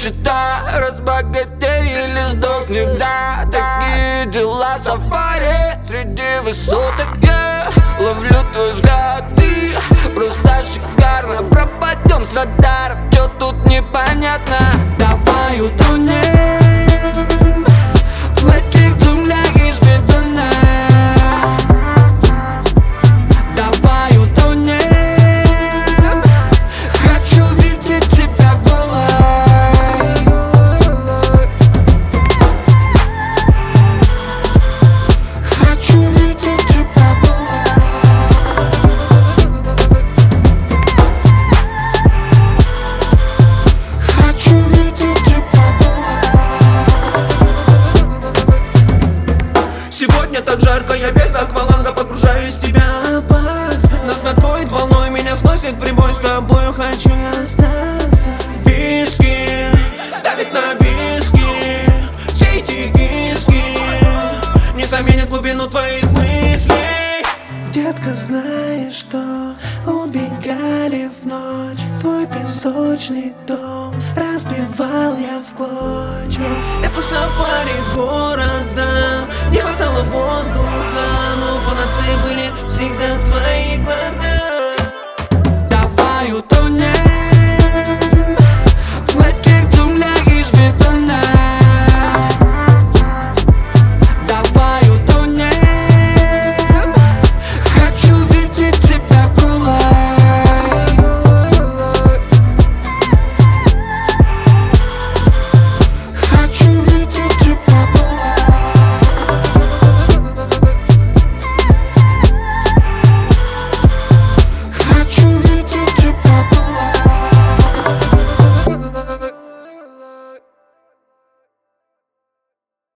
нищета, разбогатей или сдохни, да. Такие дела, сафари среди высоток. Я ловлю твой взгляд, ты просто шикарно. Пропадем с радаров, чё тут непонятно. Давай утонем в этих джунглях из бетона. Давай утонем, хочу видеть тебя голой. Хочу видеть тебя голой. Хочу видеть тебя голой. Сегодня так жарко, я без акваланга погружаюсь в тебя. Опасно, нас накроет волной, меня сносит прибой. С тобою хочу остаться. Виски, ставить на виски. Все эти киски не заменят глубину твоих мыслей. Детка, знаешь что? Убегали в ночь. Твой песочный дом разбивал я в клочья. Это сафари города, не хватало воздуха, но панацеей были всегда твои глаза.